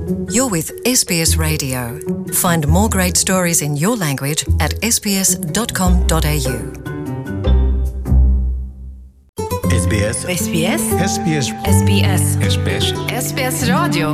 You're with SBS Radio. Find more great stories in your language at sbs.com.au. SBS SBS SBS SBS SBS SBS Radio।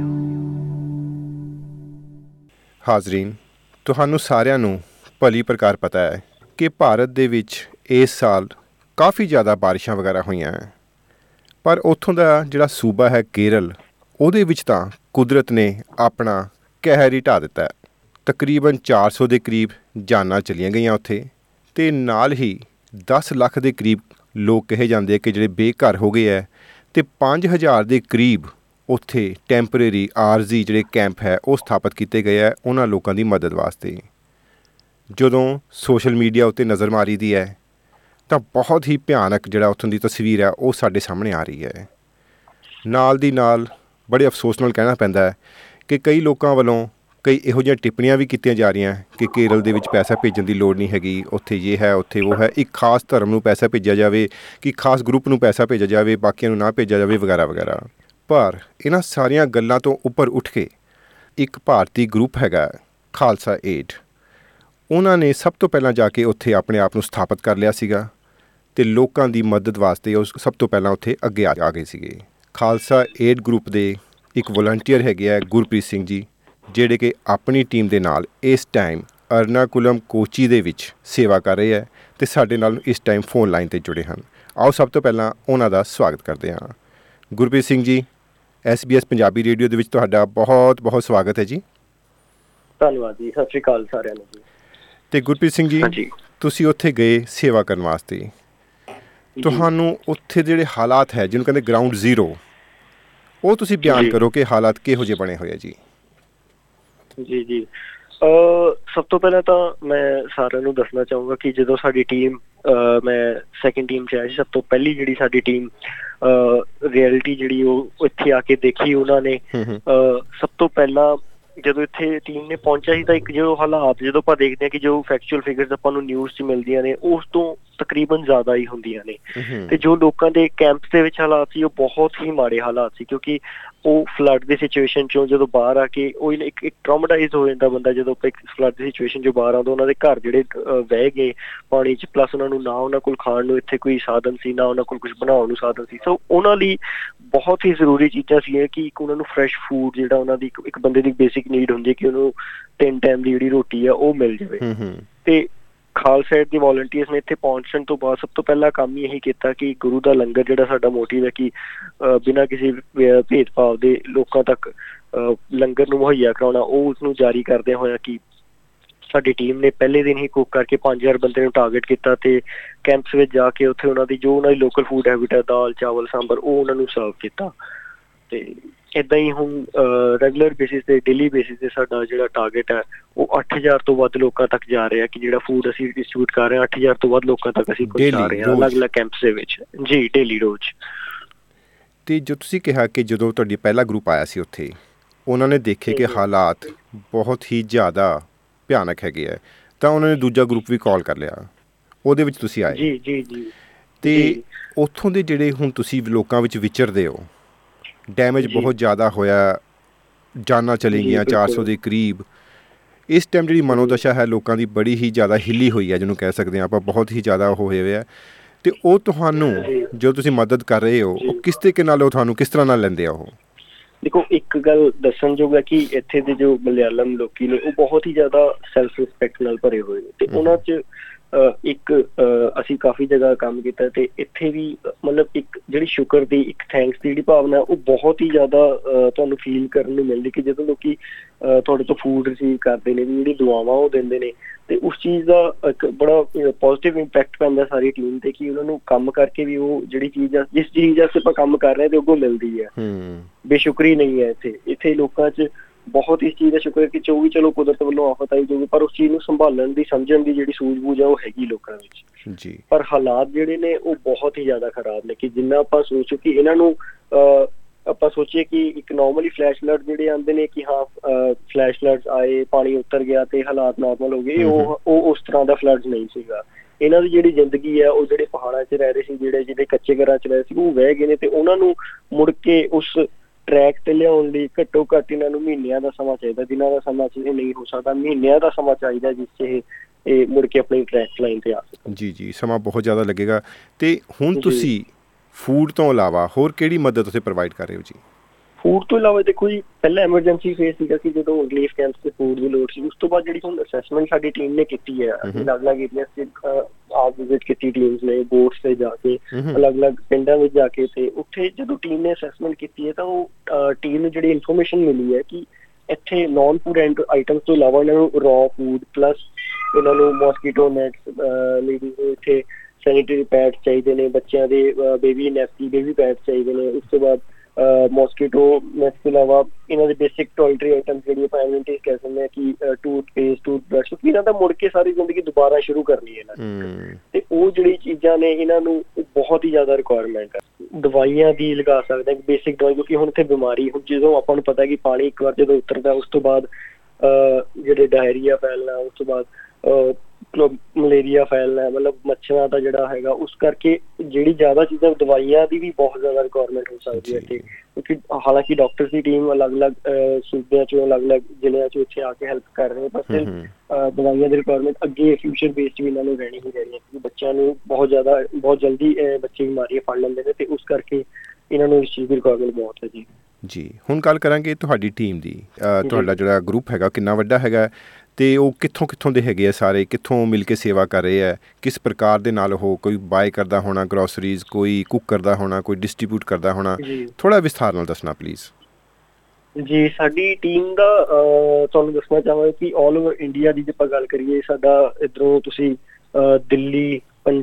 ਹਾਜ਼ਰੀਨ, ਤੁਹਾਨੂੰ ਸਾਰਿਆਂ ਨੂੰ ਭਲੀ ਪ੍ਰਕਾਰ ਪਤਾ ਹੈ ਕਿ ਭਾਰਤ ਦੇ ਵਿੱਚ ਇਸ ਸਾਲ ਕਾਫੀ ਜ਼ਿਆਦਾ ਬਾਰਿਸ਼ਾਂ ਵਗੈਰਾ ਹੋਈਆਂ ਹੈ, ਪਰ ਉੱਥੋਂ ਦਾ ਜਿਹੜਾ ਸੂਬਾ ਹੈ ਕੇਰਲ, ਉਹਦੇ ਵਿੱਚ ਤਾਂ ਕੁਦਰਤ ਨੇ ਆਪਣਾ ਕਹਿਰ ਹੀ ਢਾ ਦਿੱਤਾ ਹੈ। ਤਕਰੀਬਨ 400 ਦੇ ਕਰੀਬ ਜਾਨਾਂ ਚਲੀਆਂ ਗਈਆਂ ਉੱਥੇ, ਅਤੇ ਨਾਲ ਹੀ 10 ਲੱਖ ਦੇ ਕਰੀਬ ਲੋਕ ਕਹੇ ਜਾਂਦੇ ਕਿ ਜਿਹੜੇ ਬੇਘਰ ਹੋ ਗਏ ਹੈ, ਅਤੇ 5000 ਦੇ ਕਰੀਬ ਉੱਥੇ ਟੈਂਪਰੇਰੀ ਆਰਜ਼ੀ ਜਿਹੜੇ ਕੈਂਪ ਹੈ ਉਹ ਸਥਾਪਿਤ ਕੀਤੇ ਗਏ ਹੈ ਉਹਨਾਂ ਲੋਕਾਂ ਦੀ ਮਦਦ ਵਾਸਤੇ। ਜਦੋਂ ਸੋਸ਼ਲ ਮੀਡੀਆ ਉੱਤੇ ਨਜ਼ਰ ਮਾਰੀ ਦੀ ਹੈ ਤਾਂ ਬਹੁਤ ਹੀ ਭਿਆਨਕ ਜਿਹੜਾ ਉੱਥੋਂ ਦੀ ਤਸਵੀਰ ਹੈ ਉਹ ਸਾਡੇ ਸਾਹਮਣੇ ਆ ਰਹੀ ਹੈ। ਨਾਲ ਦੀ ਨਾਲ ਬੜੇ ਅਫਸੋਸ ਨਾਲ ਕਹਿਣਾ ਪੈਂਦਾ ਹੈ ਕਿ ਕਈ ਲੋਕਾਂ ਵੱਲੋਂ ਕਈ ਇਹੋ ਜਿਹੀਆਂ ਟਿੱਪਣੀਆਂ ਵੀ ਕੀਤੀਆਂ ਜਾ ਰਹੀਆਂ ਕਿ ਕੇਰਲ ਦੇ ਵਿੱਚ ਪੈਸਾ ਭੇਜਣ ਦੀ ਲੋੜ ਨਹੀਂ ਹੈਗੀ, ਉੱਥੇ ਇਹ ਹੈ ਉੱਥੇ ਉਹ ਹੈ, ਇੱਕ ਖਾਸ ਧਰਮ ਨੂੰ ਪੈਸਾ ਭੇਜਿਆ ਜਾਵੇ, ਕਿ ਖਾਸ ਗਰੁੱਪ ਨੂੰ ਪੈਸਾ ਭੇਜਿਆ ਜਾਵੇ, ਬਾਕੀਆਂ ਨੂੰ ਨਾ ਭੇਜਿਆ ਜਾਵੇ ਵਗੈਰਾ ਵਗੈਰਾ। ਪਰ ਇਹਨਾਂ ਸਾਰੀਆਂ ਗੱਲਾਂ ਤੋਂ ਉੱਪਰ ਉੱਠ ਕੇ ਇੱਕ ਭਾਰਤੀ ਗਰੁੱਪ ਹੈਗਾ ਖਾਲਸਾ ਏਡ, ਉਹਨਾਂ ਨੇ ਸਭ ਤੋਂ ਪਹਿਲਾਂ ਜਾ ਕੇ ਉੱਥੇ ਆਪਣੇ ਆਪ ਨੂੰ ਸਥਾਪਿਤ ਕਰ ਲਿਆ ਸੀਗਾ ਅਤੇ ਲੋਕਾਂ ਦੀ ਮਦਦ ਵਾਸਤੇ ਉਹ ਸਭ ਤੋਂ ਪਹਿਲਾਂ ਉੱਥੇ ਅੱਗੇ ਆ ਗਏ ਸੀਗੇ। ਖਾਲਸਾ ਏਡ ਗਰੁੱਪ ਦੇ ਇੱਕ ਵਲੰਟੀਅਰ ਹੈਗੇ ਹੈ ਗੁਰਪ੍ਰੀਤ ਸਿੰਘ ਜੀ, ਜਿਹੜੇ ਕਿ ਆਪਣੀ ਟੀਮ ਦੇ ਨਾਲ ਇਸ ਟਾਈਮ ਅਰਨਾਕੁਲਮ ਕੋਚੀ ਦੇ ਵਿੱਚ ਸੇਵਾ ਕਰ ਰਹੇ ਹੈ ਅਤੇ ਸਾਡੇ ਨਾਲ ਇਸ ਟਾਈਮ ਫੋਨ ਲਾਈਨ 'ਤੇ ਜੁੜੇ ਹਨ। ਆਓ ਸਭ ਤੋਂ ਪਹਿਲਾਂ ਉਹਨਾਂ ਦਾ ਸਵਾਗਤ ਕਰਦੇ ਹਾਂ। ਗੁਰਪ੍ਰੀਤ ਸਿੰਘ ਜੀ, SBS ਪੰਜਾਬੀ ਰੇਡੀਓ ਦੇ ਵਿੱਚ ਤੁਹਾਡਾ ਬਹੁਤ ਬਹੁਤ ਸਵਾਗਤ ਹੈ ਜੀ। ਧੰਨਵਾਦ ਜੀ, ਸਤਿ ਸ਼੍ਰੀ ਅਕਾਲ ਸਾਰਿਆਂ ਨੂੰ ਜੀ। ਅਤੇ ਗੁਰਪ੍ਰੀਤ ਸਿੰਘ ਜੀ, ਤੁਸੀਂ ਉੱਥੇ ਗਏ ਸੇਵਾ ਕਰਨ ਵਾਸਤੇ, ਤੁਹਾਨੂੰ ਉੱਥੇ ਜਿਹੜੇ ਹਾਲਾਤ ਹੈ ਜਿਹਨੂੰ ਕਹਿੰਦੇ ਗਰਾਊਂਡ ਜ਼ੀਰੋ, ਉਹ ਤੁਸੀਂ ਬਿਆਨ ਕਰੋ ਕਿ ਹਾਲਾਤ ਕਿਹੋ ਜਿਹੇ ਬਣੇ ਹੋਏ ਆ ਜੀ। ਜੀ ਸਭ ਤੋਂ ਪਹਿਲਾਂ ਤਾਂ ਮੈਂ ਸਾਰਿਆਂ ਨੂੰ ਦੱਸਣਾ ਚਾਹੂੰਗਾ ਕਿ ਜਦੋਂ ਸਾਡੀ ਟੀਮ, ਮੈਂ ਸੈਕਿੰਡ ਟੀਮ 'ਚ ਆਇਆ ਸੀ, ਸਭ ਤੋਂ ਪਹਿਲੀ ਜਿਹੜੀ ਸਾਡੀ ਟੀਮ ਰਿਐਲਿਟੀ ਜਿਹੜੀ ਉਹ ਇੱਥੇ ਆ ਕੇ ਦੇਖੀ ਉਹਨਾਂ ਨੇ। ਸਭ ਤੋਂ ਪਹਿਲਾਂ ਜਦੋਂ ਇੱਥੇ ਟੀਮ ਨੇ ਪਹੁੰਚਿਆ ਸੀ ਤਾਂ ਇੱਕ ਜੋ ਹਾਲਾਤ ਜਦੋਂ ਆਪਾਂ ਦੇਖਦੇ ਹਾਂ ਕਿ ਜੋ ਫੈਕਚੁਅਲ ਫਿਗਰਸ ਆਪਾਂ ਨੂੰ ਨਿਊਜ਼ 'ਚ ਮਿਲਦੀਆਂ ਨੇ ਉਸ ਤੋਂ ਤਕਰੀਬਨ ਜ਼ਿਆਦਾ ਹੀ ਹੁੰਦੀਆਂ ਨੇ, ਤੇ ਜੋ ਲੋਕਾਂ ਦੇ ਕੈਂਪਸ ਦੇ ਵਿੱਚ ਹਾਲਾਤ ਸੀ ਉਹ ਬਹੁਤ ਹੀ ਮਾੜੇ ਹਾਲਾਤ ਸੀ, ਕਿਉਂਕਿ ਉਹ ਫਲੱਡ ਦੀ ਸਿਚੁਏਸ਼ਨ 'ਚੋਂ ਜਦੋਂ ਬਾਹਰ ਆ ਕੇ ਉਹ ਇੱਕ ਟਰਾਮਾਟਾਈਜ਼ ਹੋ ਜਾਂਦਾ ਬੰਦਾ ਜਦੋਂ ਆਪਾਂ ਇੱਕ ਫਲੱਡ ਦੀ ਸਿਚੁਏਸ਼ਨ 'ਚੋਂ ਬਾਹਰ ਆਉਂਦਾ। ਉਹਨਾਂ ਦੇ ਘਰ ਜਿਹੜੇ ਵਹਿ ਗਏ ਪਾਣੀ 'ਚ, ਪਲੱਸ ਉਹਨਾਂ ਨੂੰ ਨਾ ਉਹਨਾਂ ਕੋਲ ਖਾਣ ਨੂੰ ਇੱਥੇ ਕੋਈ ਸਾਧਨ ਸੀ, ਨਾ ਉਹਨਾਂ ਕੋਲ ਕੁਛ ਬਣਾਉਣ ਨੂੰ ਸਾਧਨ ਸੀ। ਸੋ ਉਹਨਾਂ ਲਈ ਬਹੁਤ ਹੀ ਜ਼ਰੂਰੀ ਚੀਜ਼ਾਂ ਸੀ ਕਿ ਇੱਕ ਉਹਨਾਂ ਨੂੰ ਫਰੈਸ਼ ਫੂਡ, ਜਿਹੜਾ ਉਹਨਾਂ ਦੀ ਇੱਕ ਬੰਦੇ ਦੀ ਬੇਸਿਕ ਨੀਡ ਹੁੰਦੀ ਹੈ ਕਿ ਉਹਨੂੰ 3 ਟਾਈਮ ਦੀ ਜਿਹੜੀ ਰੋਟੀ ਆ ਉਹ ਮਿਲ ਜਾਵੇ। ਤੇ ਖਾਲਸਾ ਏਡ ਦੇ ਵੋਲੰਟੀਅਰਸ ਨੇ ਇੱਥੇ ਪਹੁੰਚਣ ਤੋਂ ਬਾਅਦ ਸਭ ਤੋਂ ਪਹਿਲਾ ਕੰਮ ਹੀ ਇਹੀ ਕੀਤਾ ਕਿ ਗੁਰੂ ਦਾ ਲੰਗਰ, ਜਿਹੜਾ ਸਾਡਾ ਮੋਟਿਵ ਹੈ ਕਿ ਬਿਨਾਂ ਕਿਸੇ ਭੇਦਭਾਵ ਦੇ ਲੋਕਾਂ ਤੱਕ ਲੰਗਰ ਨੂੰ ਮੁਹੱਈਆ ਕਰਾਉਣਾ, ਉਹ ਉਸਨੂੰ ਜਾਰੀ ਕਰਦਿਆਂ ਹੋਇਆ ਕਿ ਸਾਡੀ ਟੀਮ ਨੇ ਪਹਿਲੇ ਦਿਨ ਹੀ ਕੁੱਕ ਕਰਕੇ 5000 ਬੰਦੇ ਨੂੰ ਟਾਰਗੇਟ ਕੀਤਾ ਤੇ ਕੈਂਪਸ ਵਿੱਚ ਜਾ ਕੇ ਉੱਥੇ ਉਹਨਾਂ ਦੀ ਜੋ ਉਹਨਾਂ ਦੀ ਲੋਕਲ ਫੂਡ ਹੈਬਿਟ ਹੈ, ਦਾਲ ਚਾਵਲ ਸਾਂਬਰ, ਉਹ ਉਹਨਾਂ ਨੂੰ ਸਰਵ ਕੀਤਾ। ਤੇ ਇੱਦਾਂ ਹੀ ਹੁਣ ਰੈਗੂਲਰ ਬੇਸਿਸ 'ਤੇ, ਡੇਲੀ ਬੇਸਿਸ 'ਤੇ ਸਾਡਾ ਜਿਹੜਾ ਟਾਰਗੇਟ ਹੈ ਉਹ 8000 ਤੋਂ ਵੱਧ ਲੋਕਾਂ ਤੱਕ ਜਾ ਰਿਹਾ ਕਿ ਜਿਹੜਾ ਫੂਡ ਅਸੀਂ ਡਿਸਟਰੀਬਿਊਟ ਕਰ ਰਹੇ ਹਾਂ 8000 ਤੋਂ ਵੱਧ ਲੋਕਾਂ ਤੱਕ ਅਸੀਂ ਪਹੁੰਚਾ ਰਹੇ ਹਾਂ ਅਲੱਗ-ਅਲੱਗ ਕੈਂਪਸ ਦੇ ਵਿੱਚ ਜੀ, ਡੇਲੀ ਰੋਜ਼। ਅਤੇ ਜੋ ਤੁਸੀਂ ਕਿਹਾ ਕਿ ਜਦੋਂ ਤੁਹਾਡੀ ਪਹਿਲਾ ਗਰੁੱਪ ਆਇਆ ਸੀ ਉੱਥੇ ਉਹਨਾਂ ਨੇ ਦੇਖੇ ਕਿ ਹਾਲਾਤ ਬਹੁਤ ਹੀ ਜ਼ਿਆਦਾ ਭਿਆਨਕ ਹੈਗੇ ਹੈ, ਤਾਂ ਉਹਨਾਂ ਨੇ ਦੂਜਾ ਗਰੁੱਪ ਵੀ ਕਾਲ ਕਰ ਲਿਆ, ਉਹਦੇ ਵਿੱਚ ਤੁਸੀਂ ਆਏ। ਜੀ। ਅਤੇ ਉੱਥੋਂ ਦੇ ਜਿਹੜੇ ਹੁਣ ਤੁਸੀਂ ਲੋਕਾਂ ਵਿੱਚ ਵਿਚਰਦੇ ਹੋ, ਡੈਮੇਜ ਬਹੁਤ ਜ਼ਿਆਦਾ ਹੋਇਆ, ਜਾਨਾਂ ਚਲੀ ਗਈਆਂ 400 ਦੇ ਕਰੀਬ। ਇਸ ਟਾਈਮ ਜਿਹੜੀ ਮਨੋਦਸ਼ਾ ਹੈ ਲੋਕਾਂ ਦੀ ਬੜੀ ਹੀ ਜ਼ਿਆਦਾ ਹਿੱਲੀ ਹੋਈ ਹੈ, ਜਿਹਨੂੰ ਕਹਿ ਸਕਦੇ ਹਾਂ ਆਪਾਂ, ਬਹੁਤ ਹੀ ਜ਼ਿਆਦਾ ਉਹ ਹੋਏ ਹੋਏ ਆ। ਅਤੇ ਉਹ ਤੁਹਾਨੂੰ ਜੋ ਤੁਸੀਂ ਮਦਦ ਕਰ ਰਹੇ ਹੋ ਉਹ ਕਿਸ ਤਰੀਕੇ ਨਾਲ, ਉਹ ਤੁਹਾਨੂੰ ਕਿਸ ਤਰ੍ਹਾਂ ਨਾਲ ਲੈਂਦੇ ਆ? ਉਹ ਦੇਖੋ, ਇੱਕ ਗੱਲ ਦੱਸਣਯੋਗ ਹੈ ਕਿ ਇੱਥੇ ਦੇ ਜੋ ਮਲਿਆਲਮ ਲੋਕੀ ਨੇ ਉਹ ਬਹੁਤ ਹੀ ਜ਼ਿਆਦਾ ਸੈਲਫ ਰਿਸਪੈਕਟ ਨਾਲ ਭਰੇ ਹੋਏ ਨੇ, ਤੇ ਉਹਨਾਂ 'ਚ ਅਸੀਂ ਕਾਫੀ ਜਗ੍ਹਾ ਕੰਮ ਕੀਤਾ ਤੇ ਇੱਥੇ ਵੀ ਮਤਲਬ ਇੱਕ ਜਿਹੜੀ ਸ਼ੁਕਰ ਦੀ, ਇੱਕ ਥੈਂਕਸ ਦੀ ਜਿਹੜੀ ਭਾਵਨਾ ਉਹ ਬਹੁਤ ਹੀ ਜ਼ਿਆਦਾ ਤੁਹਾਨੂੰ ਫੀਲ ਕਰਨ ਨੂੰ ਮਿਲਦੀ ਕਿ ਜਦੋਂ ਲੋਕੀ ਤੁਹਾਡੇ ਤੋਂ ਫੂਡ ਰਿਸੀਵ ਕਰਦੇ ਨੇ, ਜਿਹੜੀ ਦੁਆਵਾਂ ਉਹ ਦਿੰਦੇ ਨੇ, ਤੇ ਉਸ ਚੀਜ਼ ਦਾ ਇੱਕ ਬੜਾ ਪੋਜ਼ੀਟਿਵ ਇੰਪੈਕਟ ਪੈਂਦਾ ਸਾਰੀ ਟੀਮ ਤੇ ਕਿ ਉਹਨਾਂ ਨੂੰ ਕੰਮ ਕਰਕੇ ਵੀ ਉਹ ਜਿਹੜੀ ਚੀਜ਼ ਆ, ਜਿਸ ਚੀਜ਼ ਵਾਸਤੇ ਆਪਾਂ ਕੰਮ ਕਰ ਰਹੇ ਤੇ ਅੱਗੋਂ ਮਿਲਦੀ ਹੈ। ਬੇਸ਼ੁਕਰੀ ਨਹੀਂ ਹੈ ਇੱਥੇ ਲੋਕਾਂ 'ਚ ਬਹੁਤ ਇਸ ਚੀਜ਼ ਦਾ ਸ਼ੁਕਰ ਹੈ ਕਿ ਚਲੋ ਕੁਦਰਤ ਵੱਲੋਂ ਆਫਤ ਆਈ ਜਾਊਗੀ, ਪਰ ਉਸ ਚੀਜ਼ ਨੂੰ ਸੰਭਾਲਣ ਦੀ, ਸਮਝਣ ਦੀ ਜਿਹੜੀ ਸੂਝ-ਬੂਝ ਹੈ ਉਹ ਹੈਗੀ ਲੋਕਾਂ ਵਿੱਚ ਜੀ। ਪਰ ਹਾਲਾਤ ਜਿਹੜੇ ਨੇ ਉਹ ਬਹੁਤ ਹੀ ਜ਼ਿਆਦਾ ਖਰਾਬ ਨੇ ਕਿ ਜਿੰਨਾ ਆਪਾਂ ਸੋਚੋ ਕਿ ਇਹਨਾਂ ਨੂੰ ਆਪਾਂ ਸੋਚੀਏ ਕਿ ਇੱਕ ਨੋਰਮਲੀ ਫਲੈਸ਼ ਫਲੱਡ ਜਿਹੜੇ ਆਉਂਦੇ ਨੇ ਕਿ ਹਾਂ ਫਲੈਸ਼ ਫਲੱਡਸ ਆਏ, ਪਾਣੀ ਉਤਰ ਗਿਆ ਤੇ ਹਾਲਾਤ ਨੋਰਮਲ ਹੋ ਗਏ, ਉਹ ਉਸ ਤਰ੍ਹਾਂ ਦਾ ਫਲੱਡ ਨਹੀਂ ਸੀਗਾ। ਇਹਨਾਂ ਦੀ ਜਿਹੜੀ ਜ਼ਿੰਦਗੀ ਹੈ ਉਹ ਜਿਹੜੇ ਪਹਾੜਾਂ 'ਚ ਰਹਿ ਰਹੇ ਸੀ, ਜਿਹਦੇ ਕੱਚੇ ਘਰਾਂ 'ਚ ਰਹੇ ਸੀ, ਉਹ ਵਹਿ ਗਏ ਨੇ ਤੇ ਉਹਨਾਂ ਨੂੰ ਮੁੜ ਕੇ ਉਸ ਟਰੈਕ ਤੇ ਲਿਆਉਣ ਲਈ ਘੱਟੋ ਘੱਟ ਇਹਨਾਂ ਨੂੰ ਮਹੀਨਿਆਂ ਦਾ ਸਮਾਂ ਚਾਹੀਦਾ, ਦਿਨਾਂ ਦਾ ਸਮਾਂ ਨਹੀਂ ਹੋ ਸਕਦਾ, ਮਹੀਨਿਆਂ ਦਾ ਸਮਾਂ ਚਾਹੀਦਾ ਜਿਸ 'ਚ ਇਹ ਮੁੜ ਕੇ ਆਪਣੀ ਟਰੈਕ ਲਾਈਨ ਤੇ ਆ ਸਕਣ। ਜੀ ਸਮਾਂ ਬਹੁਤ ਜ਼ਿਆਦਾ ਲੱਗੇਗਾ। ਤੇ ਹੁਣ ਤੁਸੀਂ ਫੂਡ ਤੋਂ ਇਲਾਵਾ ਹੋਰ ਕਿਹੜੀ ਮਦਦ ਉੱਥੇ ਪ੍ਰੋਵਾਈਡ ਕਰ ਰਹੇ ਹੋ ਜੀ? ਫੂਡ ਤੋਂ ਇਲਾਵਾ ਦੇਖੋ ਜੀ, ਪਹਿਲਾਂ ਐਮਰਜੈਂਸੀ ਫੇਸ ਸੀਗਾ ਕਿ ਜਦੋਂ ਰਿਲੀਫ ਕੈਂਪਸ ਤੇ ਫੂਡ ਦੀ ਲੋੜ ਸੀ। ਉਸ ਤੋਂ ਬਾਅਦ ਜਿਹੜੀ ਹੁਣ ਅਸੈਸਮੈਂਟ ਸਾਡੀ ਟੀਮ ਨੇ ਕੀਤੀ ਹੈ, ਅਲੱਗ-ਅਲੱਗ ਏਰੀਆ 'ਚ ਆਪ ਵਿਜ਼ਿਟ ਕੀਤੀ ਟੀਮਸ ਨੇ, ਬੋਟਸ ਤੇ ਜਾ ਕੇ, ਅਲੱਗ-ਅਲੱਗ ਪਿੰਡਾਂ ਵਿੱਚ ਜਾ ਕੇ, ਤੇ ਉੱਥੇ ਜਦੋਂ ਟੀਮ ਨੇ ਅਸੈਸਮੈਂਟ ਕੀਤੀ ਹੈ ਤਾਂ ਉਹ ਟੀਮ ਨੂੰ ਜਿਹੜੀ ਇਨਫੋਰਮੇਸ਼ਨ ਮਿਲੀ ਹੈ ਕਿ ਇੱਥੇ ਨੋਨ ਫੂਡ ਆਈਟਮਸ ਤੋਂ ਇਲਾਵਾ ਇਹਨਾਂ ਨੂੰ ਰॉ ਫੂਡ ਪਲੱਸ ਇਹਨਾਂ ਨੂੰ ਮੋਸਕੀਟੋ ਨੈਟਸ, ਲੇਡੀਜ਼ ਨੂੰ ਇੱਥੇ ਸੈਨੀਟਰੀ ਪੈਡਸ ਚਾਹੀਦੇ ਨੇ, ਬੱਚਿਆਂ ਦੇ ਬੇਬੀ ਪੈਡਸ ਚਾਹੀਦੇ ਨੇ। ਉਸ ਤੋਂ ਬਾਅਦ ਮੋਸਕੀਟੋ ਨੈਟਸ ਤੋਂ ਇਲਾਵਾ ਇਹਨਾਂ ਦੇ ਬੇਸਿਕ ਟੋਇਲਟਰੀ ਆਈਟਮਸ ਜਿਹੜੀ ਆਪਾਂ ਐਮਿਊਨਿਟੀ ਕਹਿ ਸਕਦੇ ਹਾਂ ਕਿ ਟੂਥਪੇਸਟ, ਟੂਥਬ੍ਰਸ਼, ਕਿਉਂਕਿ ਇਹਨਾਂ ਦਾ ਮੁੜ ਕੇ ਸਾਰੀ ਜ਼ਿੰਦਗੀ ਦੁਬਾਰਾ ਸ਼ੁਰੂ ਕਰਨੀ ਹੈ ਇਹਨਾਂ ਨੇ, ਤੇ ਉਹ ਜਿਹੜੀ ਚੀਜ਼ਾਂ ਨੇ ਇਹਨਾਂ ਨੂੰ ਬਹੁਤ ਹੀ ਜ਼ਿਆਦਾ ਰਿਕੁਆਇਰਮੈਂਟ ਹੈ। ਦਵਾਈਆਂ ਦੀ ਲਗਾ ਸਕਦੇ ਹਾਂ, ਬੇਸਿਕ ਦਵਾਈ, ਕਿਉਂਕਿ ਹੁਣ ਇੱਥੇ ਬਿਮਾਰੀ, ਹੁਣ ਜਦੋਂ ਆਪਾਂ ਨੂੰ ਪਤਾ ਕਿ ਪਾਣੀ ਇੱਕ ਵਾਰ ਜਦੋਂ ਉਤਰਦਾ ਉਸ ਤੋਂ ਬਾਅਦ ਜਿਹੜੇ ਡਾਇਰੀਆ ਫੈਲਣਾ, ਉਸ ਤੋਂ ਬਾਅਦ ਮਲੇਰੀਆ ਫੈਲਣਾ, ਮਤਲਬ ਮੱਛਰਾਂ ਦਾ ਜਿਹੜਾ ਹੈਗਾ, ਉਸ ਕਰਕੇ ਜਿਹੜੀ ਜ਼ਿਆਦਾ ਚੀਜ਼ਾਂ ਦਵਾਈਆਂ ਦੀ ਵੀ ਬਹੁਤ ਜ਼ਿਆਦਾ ਰਿਕੁਆਇਰਮੈਂਟ ਹੋ ਸਕਦੀ ਹੈ ਇੱਥੇ, ਕਿਉਂਕਿ ਹਾਲਾਂਕਿ ਡਾਕਟਰਸ ਦੀ ਟੀਮ ਅਲੱਗ-ਅਲੱਗ ਸੂਬਿਆਂ 'ਚੋਂ ਅਲੱਗ-ਅਲੱਗ ਜ਼ਿਲ੍ਹਿਆਂ 'ਚੋਂ ਇੱਥੇ ਆ ਕੇ ਹੈਲਪ ਕਰ ਰਹੇ, ਪਰ ਦਵਾਈਆਂ ਦੀ ਰਿਕੁਆਇਰਮੈਂਟ ਅੱਗੇ ਫਿਊਚਰ ਬੇਸ 'ਚ ਵੀ ਇਹਨਾਂ ਨੂੰ ਰਹਿਣੀ ਹੀ ਰਹਿਣੀ ਹੈ, ਕਿਉਂਕਿ ਬੱਚਿਆਂ ਨੂੰ ਬਹੁਤ ਜਲਦੀ ਬੱਚੇ ਬਿਮਾਰੀਆਂ ਫੜ ਲੈਂਦੇ ਨੇ, ਤੇ ਉਸ ਕਰਕੇ ਇਹਨਾਂ ਨੂੰ ਇਸ ਚੀਜ਼ ਦੀ ਰਿਕੁਆਇਰਮੈਂਟ ਬਹੁਤ ਹੈ ਜੀ। ਹੁਣ ਗੱਲ ਕਰਾਂਗੇ ਤੁਹਾਡੀ ਟੀਮ ਦੀ। ਤੁਹਾਡਾ ਜਿਹੜਾ ਗਰੁੱਪ ਹੈਗਾ ਕਿੰਨਾ ਵੱਡਾ ਹੈਗਾ, ਅਤੇ ਉਹ ਕਿੱਥੋਂ ਦੇ ਹੈਗੇ ਆ ਸਾਰੇ, ਕਿੱਥੋਂ ਮਿਲ ਕੇ ਸੇਵਾ ਕਰ ਰਹੇ ਹੈ, ਕਿਸ ਪ੍ਰਕਾਰ ਦੇ ਨਾਲ ਉਹ ਕੋਈ ਬਾਏ ਕਰਦਾ ਹੋਣਾ ਗਰੋਸਰੀਜ਼, ਕੋਈ ਕੁੱਕ ਕਰਦਾ ਹੋਣਾ, ਕੋਈ ਡਿਸਟਰੀਬਿਊਟ ਕਰਦਾ ਹੋਣਾ, ਥੋੜ੍ਹਾ ਵਿਸਥਾਰ ਨਾਲ ਦੱਸਣਾ ਪਲੀਜ਼। ਜੀ ਸਾਡੀ ਟੀਮ ਦਾ ਤੁਹਾਨੂੰ ਦੱਸਣਾ ਚਾਹਾਂਗਾ ਕਿ ਆਲ ਓਵਰ ਇੰਡੀਆ ਦੀ ਜੇ ਆਪਾਂ ਗੱਲ ਕਰੀਏ, ਸਾਡਾ ਇੱਧਰੋਂ ਤੁਸੀਂ ਦਿੱਲੀ,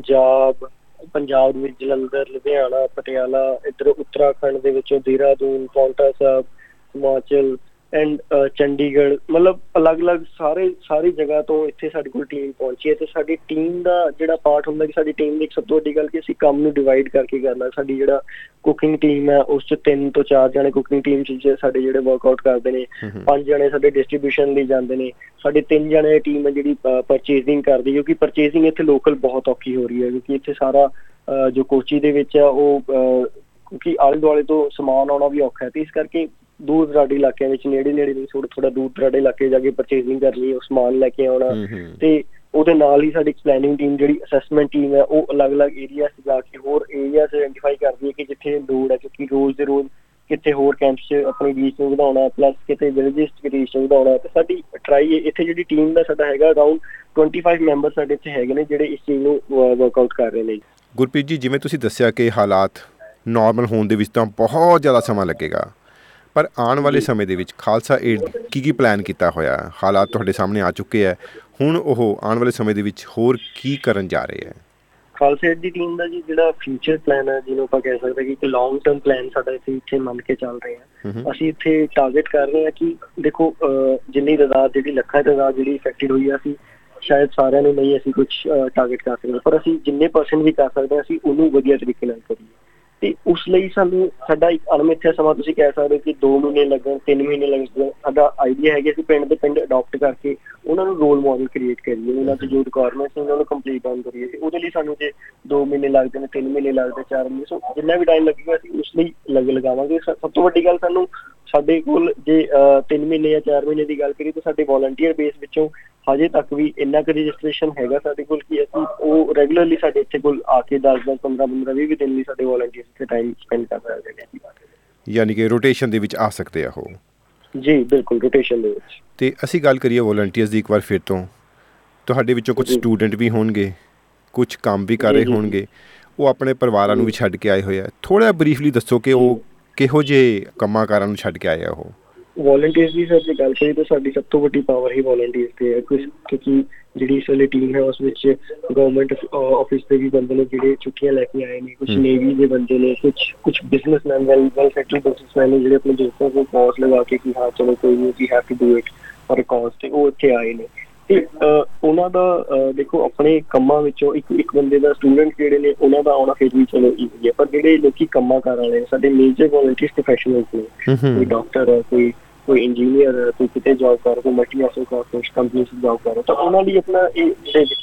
ਪੰਜਾਬ ਵਿੱਚ ਜਲੰਧਰ, ਲੁਧਿਆਣਾ, ਪਟਿਆਲਾ, ਇੱਧਰ ਉੱਤਰਾਖੰਡ ਦੇ ਵਿੱਚੋਂ ਦੇਹਰਾਦੂਨ, ਪਾਉਂਟਾ ਸਾਹਿਬ, ਹਿਮਾਚਲ ਐਂਡ ਚੰਡੀਗੜ੍ਹ, ਮਤਲਬ ਅਲੱਗ-ਅਲੱਗ ਸਾਰੀ ਜਗ੍ਹਾ ਤੋਂ ਇੱਥੇ ਸਾਡੇ ਕੋਲ ਟੀਮ ਪਹੁੰਚੀ ਹੈ। ਤੇ ਸਾਡੀ ਟੀਮ ਦਾ ਜਿਹੜਾ ਪਾਰਟ ਹੁੰਦਾ ਕਿ ਸਾਡੀ ਟੀਮ ਦੀ ਇੱਕ ਸਭ ਤੋਂ ਵੱਡੀ ਗੱਲ ਕਿ ਅਸੀਂ ਕੰਮ ਨੂੰ ਡਿਵਾਈਡ ਕਰਕੇ ਕਰਨਾ। ਸਾਡੀ ਜਿਹੜਾ ਕੁਕਿੰਗ ਟੀਮ ਹੈ ਉਸ 'ਚ 3 ਤੋਂ 4 ਜਣੇ ਕੁਕਿੰਗ ਟੀਮ 'ਚ ਸਾਡੇ ਜਿਹੜੇ ਵਰਕਆਊਟ ਕਰਦੇ ਨੇ, 5 ਜਣੇ ਸਾਡੇ ਡਿਸਟਰੀਬਿਊਸ਼ਨ ਲਈ ਜਾਂਦੇ ਨੇ, ਸਾਡੇ 3 ਜਣੇ ਟੀਮ ਹੈ ਜਿਹੜੀ ਪਰਚੇਜ਼ਿੰਗ ਕਰਦੀ, ਕਿਉਂਕਿ ਪਰਚੇਜ਼ਿੰਗ ਇੱਥੇ ਲੋਕਲ ਬਹੁਤ ਔਖੀ ਹੋ ਰਹੀ ਹੈ, ਕਿਉਂਕਿ ਇੱਥੇ ਸਾਰਾ ਜੋ ਕੋਚੀ ਦੇ ਵਿੱਚ ਆ ਉਹ ਕਿਉਂਕਿ ਆਲੇ ਦੁਆਲੇ ਤੋਂ ਸਮਾਨ ਆਉਣਾ ਵੀ ਔਖਾ ਹੈ, ਤੇ ਇਸ ਕਰਕੇ ਦੂਰ ਦਰਾਡੇ ਇਲਾਕਿਆਂ ਵਿੱਚ, ਨੇੜੇ ਨਹੀਂ, ਥੋੜਾ ਦੂਰ ਦਰਾਡੇ ਇਲਾਕੇ ਜਾ ਕੇ ਪਰਚੇਜ਼ਿੰਗ ਕਰਨੀ, ਉਹ ਸਮਾਨ ਲੈ ਕੇ ਆਉਣਾ, ਤੇ ਉਹਦੇ ਨਾਲ ਹੀ ਸਾਡੀ ਪਲੈਨਿੰਗ ਟੀਮ ਜਿਹੜੀ ਅਸੈਸਮੈਂਟ ਟੀਮ ਹੈ ਉਹ ਅਲੱਗ-ਅਲੱਗ ਏਰੀਆ 'ਚ ਜਾ ਕੇ ਹੋਰ ਏਰੀਆਜ਼ ਆਈਡੈਂਟੀਫਾਈ ਕਰਦੀ ਹੈ ਕਿ ਜਿੱਥੇ ਲੋੜ ਹੈ, ਕਿਉਂਕਿ ਰੋਜ਼ ਦੇ ਰੋਜ਼ ਕਿਤੇ ਹੋਰ ਕੈਂਪਸ 'ਚ ਆਪਣੀ ਰੀਚ ਨੂੰ ਵਧਾਉਣਾ, ਪਲੱਸ ਕਿਤੇ ਵਿਲੇਜਿਸ 'ਚ ਰੀਚ ਨੂੰ ਵਧਾਉਣਾ। ਤੇ ਸਾਡੀ ਟਰਾਈ ਇੱਥੇ ਜਿਹੜੀ ਟੀਮ ਦਾ ਸਾਡਾ ਹੈਗਾ ਅਰਾਊਂਡ 25 ਮੈਂਬਰ ਸਾਡੇ ਇੱਥੇ ਹੈਗੇ ਨੇ ਜਿਹੜੇ ਇਸ ਚੀਜ਼ ਨੂੰ ਵਰਕਆਊਟ ਕਰ ਰਹੇ ਨੇ। ਗੁਰਪ੍ਰੀਤ ਜੀ, ਜਿਵੇਂ ਤੁਸੀਂ ਦੱਸਿਆ ਕਿ ਹਾਲਾਤ ਨੋਰਮਲ ਹੋਣ ਦੇ ਵਿੱਚ ਤਾਂ ਬਹੁਤ ਜ਼ਿਆਦਾ ਸਮਾਂ ਲੱਗੇਗਾ, ਪਰ ਆਉਣ ਵਾਲੇ ਸਮੇਂ ਦੇ ਵਿੱਚ ਖਾਲਸਾ ਏਡ ਕੀ ਪਲਾਨ ਕੀਤਾ ਹੋਇਆ? ਹਾਲਾਤ ਤੁਹਾਡੇ ਸਾਹਮਣੇ ਆ ਚੁੱਕੇ ਹੈ, ਹੁਣ ਉਹ ਆਉਣ ਵਾਲੇ ਸਮੇਂ ਦੇ ਵਿੱਚ ਹੋਰ ਕੀ ਕਰਨ ਜਾ ਰਹੇ ਹੈ? ਖਾਲਸਾ ਏਡ ਦੀ ਟੀਮ ਦਾ ਜੀ ਜਿਹੜਾ ਫਿਊਚਰ ਪਲਾਨ ਹੈ, ਜਿਹਨੂੰ ਆਪਾਂ ਕਹਿ ਸਕਦੇ ਕਿ ਇੱਕ ਲੌਂਗ ਟਰਮ ਪਲਾਨ ਸਾਡਾ ਇੱਥੇ ਮੰਨ ਕੇ ਚੱਲ ਰਹੇ ਹਾਂ। ਅਸੀਂ ਇੱਥੇ ਟਾਰਗੇਟ ਕਰ ਰਹੇ ਹਾਂ ਕਿ ਦੇਖੋ ਜਿੰਨੀ ਤਾਦਾਦ ਜਿਹੜੀ ਲੱਖਾਂ ਤਾਦਾਦ ਜਿਹੜੀ ਇਫੈਕਟਡ ਹੋਈ ਆ, ਅਸੀਂ ਸ਼ਾਇਦ ਸਾਰਿਆਂ ਨੂੰ ਨਹੀਂ ਅਸੀਂ ਕੁਛ ਟਾਰਗੇਟ ਕਰ ਸਕਦੇ, ਪਰ ਅਸੀਂ ਜਿੰਨੇ % ਵੀ ਕਰ ਸਕਦੇ ਹਾਂ ਅਸੀਂ ਉਹਨੂੰ ਵਧੀਆ ਤਰੀਕੇ ਨਾਲ ਕਰੀਏ। ਤੇ ਉਸ ਲਈ ਸਾਡਾ ਇੱਕ ਅਣਮਿੱਥਿਆ ਸਮਾਂ ਤੁਸੀਂ ਕਹਿ ਸਕਦੇ ਕਿ 2 ਮਹੀਨੇ ਲੱਗਣ, 3 ਮਹੀਨੇ ਲੱਗਣ। ਸਾਡਾ ਆਈਡੀਆ ਹੈ ਕਿ ਅਸੀਂ ਪਿੰਡ ਦੇ ਪਿੰਡ ਅਡੋਪਟ ਕਰਕੇ ਉਹਨਾਂ ਨੂੰ ਰੋਲ ਮਾਡਲ ਕ੍ਰੀਏਟ ਕਰੀਏ, ਉਹਨਾਂ ਤੋਂ ਜੋ ਰਿਕੁਆਇਰਮੈਂਟਸ ਉਹਨਾਂ ਨੂੰ ਕੰਪਲੀਟ ਡਾਊਨ ਕਰੀਏ। ਤੇ ਉਹਦੇ ਲਈ ਸਾਨੂੰ ਜੇ 2 ਮਹੀਨੇ ਲੱਗਦੇ ਨੇ, 3 ਮਹੀਨੇ ਲੱਗਦੇ, 4 ਮਹੀਨੇ, ਸੋ ਜਿੰਨਾ ਵੀ ਟਾਈਮ ਲੱਗੇਗਾ ਅਸੀਂ ਉਸ ਲਈ ਲਗਾਵਾਂਗੇ। ਸਭ ਤੋਂ ਵੱਡੀ ਗੱਲ ਸਾਡੇ ਕੋਲ ਜੇ 3 ਮਹੀਨੇ ਜਾਂ 4 ਮਹੀਨੇ ਦੀ ਗੱਲ ਕਰੀਏ ਤਾਂ ਸਾਡੇ ਵੋਲੰਟੀਅਰ ਬੇਸ ਵਿੱਚੋਂ ਹਜੇ ਤੱਕ ਵੀ ਇੰਨਾ ਕੁ ਰਜਿਸਟ੍ਰੇਸ਼ਨ ਹੈਗਾ ਸਾਡੇ ਕੋਲ ਕਿ ਅਸੀਂ ਉਹ ਰੈਗੂਲਰਲੀ ਸਾਡੇ ਇੱਥੇ ਕੋਲ ਆ ਕੇ 10, 15, 20 ਦਿਨ ਲਈ ਸਾਡੇ ਵੋਲੰਟੀਅਰਸ ਇੱਥੇ ਟਾਈਮ ਸਪੈਂਡ ਕਰ ਸਕਦੇ ਨੇ। ਯਾਨੀ ਕਿ ਰੋਟੇਸ਼ਨ ਦੇ ਵਿੱਚ ਆ ਸਕਦੇ ਆ ਉਹ? ਜੀ ਬਿਲਕੁਲ, ਰੋਟੇਸ਼ਨ ਦੇ ਵਿੱਚ। ਤੇ ਅਸੀਂ ਗੱਲ ਕਰੀਏ ਵੋਲੰਟੀਅਰਸ ਦੀ ਇੱਕ ਵਾਰ ਫਿਰ ਤੋਂ, ਤੁਹਾਡੇ ਵਿੱਚੋਂ ਕੁਝ ਸਟੂਡੈਂਟ ਵੀ ਹੋਣਗੇ, ਕੁਝ ਕੰਮ ਵੀ ਕਰ ਰਹੇ ਹੋਣਗੇ, ਉਹ ਆਪਣੇ ਪਰਿਵਾਰਾਂ ਨੂੰ ਵੀ ਛੱਡ ਕੇ ਆਏ ਹੋਏ ਆ। ਥੋੜ੍ਹਾ ਬਰੀਫਲੀ ਦੱਸੋ ਕਿ ਉਹ ਕਿਹੋ ਜਿਹੇ ਕੰਮਾਂ ਕਾਰਾਂ ਨੂੰ ਛੱਡ ਕੇ ਆਏ ਆ ਉਹ? ਵੋਲੰਟੀਅਰਸ ਦੀ ਸਰ ਜੇ ਗੱਲ ਕਰੀਏ ਤਾਂ ਸਾਡੀ ਸਭ ਤੋਂ ਵੱਡੀ ਪਾਵਰ ਹੀ ਵੋਲੰਟੀਅਰਸ ਤੇ ਹੈ, ਕਿਉਂਕਿ ਜਿਹੜੀ ਇਸ ਵੇਲੇ ਟੀਮ ਹੈ ਉਸ ਵਿੱਚ ਗਵਰਨਮੈਂਟ ਆਫਿਸ ਦੇ ਵੀ ਬੰਦੇ ਨੇ ਜਿਹੜੇ ਛੁੱਟੀਆਂ ਲੈ ਕੇ ਆਏ ਨੇ, ਕੁਛ ਨੇਵੀ ਦੇ ਬੰਦੇ ਨੇ, ਕੁਛ ਬਿਜ਼ਨਸਮੈਨ, ਵੈਲ ਸੈਟਲਡ ਬਿਜ਼ਨਸਮੈਨ ਨੇ ਜਿਹੜੇ ਆਪਣੇ ਦੋਸਤਾਂ ਕੋਲ ਕਾਜ਼ ਲਗਾ ਕੇ ਕਿ ਹਾਂ ਚਲੋ ਕੋਈ ਨਹੀਂ, we have to do it for a cause, ਤੇ ਉਹ ਇੱਥੇ ਆਏ ਨੇ। ਤੇ ਉਹਨਾਂ ਦਾ ਦੇਖੋ ਆਪਣੇ ਕੰਮਾਂ ਵਿੱਚੋਂ ਇੱਕ ਬੰਦੇ ਦਾ ਸਟੂਡੈਂਟ ਜਿਹੜੇ ਨੇ ਉਹਨਾਂ ਦਾ ਆਉਣਾ ਫਿਰ ਵੀ ਚਲੋ ਈਜ਼ੀ ਹੈ, ਪਰ ਜਿਹੜੇ ਲੋਕੀ ਕੰਮਾਂ ਕਾਰ ਵਾਲੇ ਸਾਡੇ ਮੇਜਰ ਵੋਲੰਟੀਅਰਸ ਪ੍ਰੋਫੈਸ਼ਨਲਸ ਨੇ, ਕੋਈ ਡਾਕਟਰ ਹੈ, ਕੋਈ ਇੰਜੀਨੀਅਰ ਹੈ, ਕੋਈ ਕਿਤੇ ਜੋਬ ਕਰ ਰਿਹਾ, ਕੋਈ ਮਲਟੀਨੈਸ਼ਨਲ ਕਾਰਪੋਰੇਸ਼ਨ ਕੰਪਨੀ 'ਚ ਜੋਬ ਕਰ ਰਿਹਾ, ਤਾਂ ਉਹਨਾਂ ਲਈ ਆਪਣਾ ਇਹ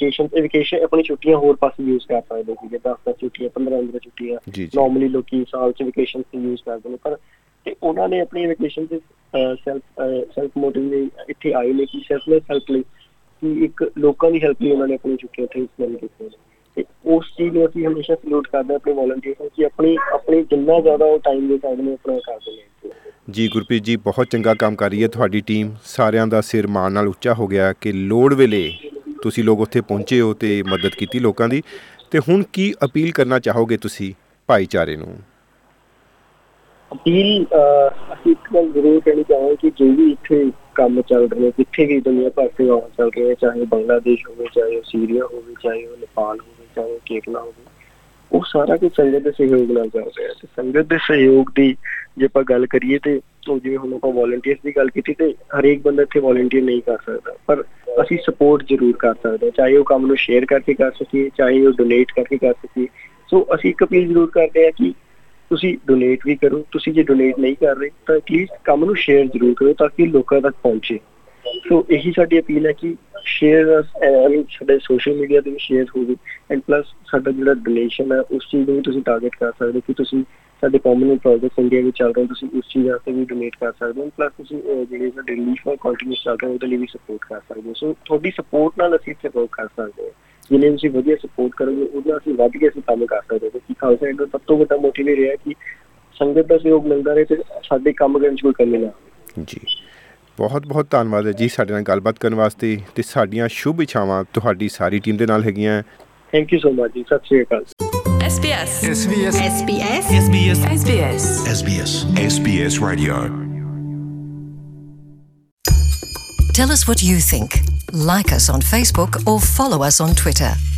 ਜਿਹੜੇ ਆਪਣੀ ਛੁੱਟੀਆਂ ਹੋਰ ਪਾਸੇ ਯੂਜ਼ ਕਰ ਸਕਦੇ ਸੀਗੇ। 10 ਛੁੱਟੀਆਂ, 15 ਛੁੱਟੀਆਂ ਨੋਰਮਲੀ ਲੋਕੀ ਸਾਲ 'ਚ ਵਕੇਸ਼ਨ ਯੂਜ਼ ਕਰਦੇ ਨੇ, ਪਰ ਤੇ ਉਹਨਾਂ ਨੇ ਆਪਣੀ ਵੈਕੇਸ਼ਨ 'ਚ ਸੈਲਫ ਮੋਟਿਵ ਲਈ ਇੱਥੇ ਆਏ ਨੇ ਕਿ ਸੈਲਫਲੈਸ ਹੈਲਪ ਲਈ, ਕਿ ਇੱਕ ਲੋਕਾਂ ਦੀ ਹੈਲਪ ਲਈ ਉਹਨਾਂ ਨੇ ਆਪਣੀ ਛੁੱਟੀਆਂ ਉੱਥੇ ਸਪੈਂਡ ਕੀਤੀਆਂ ਨੇ। ਤੇ ਉਸ ਚੀਜ਼ ਨੂੰ ਅਸੀਂ ਹਮੇਸ਼ਾ ਸਲੂਟ ਕਰਦੇ ਹਾਂ ਆਪਣੇ ਵੋਲੰਟੀਅਰ ਕਿ ਆਪਣੀ ਜਿੰਨਾ ਜ਼ਿਆਦਾ ਉਹ ਟਾਈਮ ਦੇ ਸਕਦੇ ਨੇ ਆਪਣਾ ਕਰਦੇ ਨੇ। ਜੀ ਗੁਰਪ੍ਰੀਤ ਜੀ, ਬਹੁਤ ਚੰਗਾ ਕੰਮ ਕਰ ਰਹੀ ਹੈ ਤੁਹਾਡੀ ਟੀਮ। ਸਾਰਿਆਂ ਦਾ ਸਿਰ ਮਾਣ ਨਾਲ ਉੱਚਾ ਹੋ ਗਿਆ ਕਿ ਲੋੜ ਵੇਲੇ ਤੁਸੀਂ ਲੋਕ ਉੱਥੇ ਪਹੁੰਚੇ ਹੋ ਅਤੇ ਮਦਦ ਕੀਤੀ ਲੋਕਾਂ ਦੀ। ਅਤੇ ਹੁਣ ਕੀ ਅਪੀਲ ਕਰਨਾ ਚਾਹੋਗੇ ਤੁਸੀਂ ਭਾਈਚਾਰੇ ਨੂੰ? ਅਪੀਲ ਅਸੀਂ ਇੱਕ ਗੱਲ ਜ਼ਰੂਰ ਕਹਿਣੀ ਚਾਹਾਂਗੇ ਕਿ ਜੋ ਵੀ ਇੱਥੇ ਕੰਮ ਚੱਲ ਰਹੇ, ਜਿੱਥੇ ਵੀ ਦੁਨੀਆ ਭਰ ਸੇਵਾਵਾਂ ਚੱਲ ਰਹੀਆਂ, ਚਾਹੇ ਬੰਗਲਾਦੇਸ਼ ਹੋਵੇ, ਚਾਹੇ ਉਹ ਸੀਰੀਆ ਹੋਵੇ, ਚਾਹੇ ਉਹ ਨੇਪਾਲ ਹੋਵੇ, ਚਾਹੇ ਉਹ ਕੇਰਲਾ ਹੋਵੇ, ਉਹ ਸਾਰਾ ਕੁਝ ਸੰਗਤ ਦੇ ਸਹਿਯੋਗ ਨਾਲ ਚੱਲ ਰਿਹਾ। ਤੇ ਸੰਗਤ ਦੇ ਸਹਿਯੋਗ ਦੀ ਜੇ ਆਪਾਂ ਗੱਲ ਕਰੀਏ ਤੇ ਉਹ ਜਿਵੇਂ ਹੁਣ ਆਪਾਂ ਵੋਲੰਟੀਅਰਸ ਦੀ ਗੱਲ ਕੀਤੀ ਤੇ ਹਰੇਕ ਬੰਦਾ ਇੱਥੇ ਵੋਲੰਟੀਅਰ ਨਹੀਂ ਕਰ ਸਕਦਾ, ਪਰ ਅਸੀਂ ਸਪੋਰਟ ਜ਼ਰੂਰ ਕਰ ਸਕਦੇ ਹਾਂ, ਚਾਹੇ ਉਹ ਕੰਮ ਨੂੰ ਸ਼ੇਅਰ ਕਰਕੇ ਕਰ ਸਕੀਏ, ਚਾਹੇ ਉਹ ਡੋਨੇਟ ਕਰਕੇ ਕਰ ਸਕੀਏ। ਸੋ ਅਸੀਂ ਇੱਕ ਅਪੀਲ ਜ਼ਰੂਰ ਕਰਦੇ ਹਾਂ ਕਿ ਤੁਸੀਂ ਡੋਨੇਟ ਵੀ ਕਰੋ। ਤੁਸੀਂ ਜੇ ਡੋਨੇਟ ਨਹੀਂ ਕਰ ਰਹੇ ਤਾਂ ਐਟਲੀਸਟ ਕੰਮ ਨੂੰ ਸ਼ੇਅਰ ਜ਼ਰੂਰ ਕਰੋ ਤਾਂ ਕਿ ਲੋਕਾਂ ਤੱਕ ਪਹੁੰਚੇ। ਸੋ ਇਹੀ ਸਾਡੀ ਅਪੀਲ ਹੈ ਕਿ ਸ਼ੇਅਰ ਸਾਡੇ ਸੋਸ਼ਲ ਮੀਡੀਆ 'ਤੇ ਵੀ ਸ਼ੇਅਰ ਹੋਵੇ, ਐਂਡ ਪਲੱਸ ਸਾਡਾ ਜਿਹੜਾ ਡੋਨੇਸ਼ਨ ਹੈ ਉਸ ਚੀਜ਼ ਨੂੰ ਵੀ ਤੁਸੀਂ ਟਾਰਗੇਟ ਕਰ ਸਕਦੇ ਕਿ ਤੁਸੀਂ ਸਾਡੇ ਪਰਮਾਨੈਂਟ ਪ੍ਰੋਜੈਕਟ ਇੰਡੀਆ ਵਿੱਚ ਚੱਲ ਰਹੇ ਤੁਸੀਂ ਉਸ ਚੀਜ਼ ਵਾਸਤੇ ਵੀ ਡੋਨੇਟ ਕਰ ਸਕਦੇ ਹੋ, ਪਲੱਸ ਤੁਸੀਂ ਜਿਹੜੇ ਸਾਡੇ ਰਿਲੀਫ ਔਰ ਕੰਟੀਨਿਊਸ ਚੱਲ ਰਹੇ ਉਹਦੇ ਲਈ ਵੀ ਸਪੋਰਟ ਕਰ ਸਕਦੇ ਹੋ। ਸੋ ਤੁਹਾਡੀ ਸਪੋਰਟ ਨਾਲ ਅਸੀਂ ਸਪੋਰਟ ਕਰ ਸਕਦੇ ਹਾਂ। ਜਿੰਨੇ ਤੁਸੀਂ ਵਧੀਆ ਸਪੋਰਟ ਕਰੋਗੇ ਉਹਦੇ ਨਾਲ ਅਸੀਂ ਵੱਧ ਕੇ ਅਸੀਂ ਕੰਮ ਕਰ ਸਕਦੇ ਹਾਂ। ਕਿ ਖਾਲਸਾ ਏਡ ਦਾ ਸਭ ਤੋਂ ਵੱਡਾ ਮੋਟਿਵ ਇਹ ਰਿਹਾ ਕਿ ਸੰਗਤ ਦਾ ਸਹਿਯੋਗ ਮਿਲਦਾ ਰਹੇ ਅਤੇ ਸਾਡੇ ਕੰਮ ਕਰਨ 'ਚ ਕੋਈ ਕਮੀ ਨਾ। ਜੀ ਬਹੁਤ ਬਹੁਤ ਧੰਨਵਾਦ ਹੈ ਜੀ ਸਾਡੇ ਨਾਲ ਗੱਲਬਾਤ ਕਰਨ ਵਾਸਤੇ, ਅਤੇ ਸਾਡੀਆਂ ਸ਼ੁਭ ਇੱਛਾਵਾਂ ਤੁਹਾਡੀ ਸਾਰੀ ਟੀਮ ਦੇ ਨਾਲ ਹੈਗੀਆਂ। ਥੈਂਕ ਯੂ ਸੋ ਮਚ ਜੀ। ਸਤਿ ਸ਼੍ਰੀ ਅਕਾਲ। SBS SBS SBS SBS SBS SBS SBS Radio. Tell us what you think. Like us on Facebook or follow us on Twitter.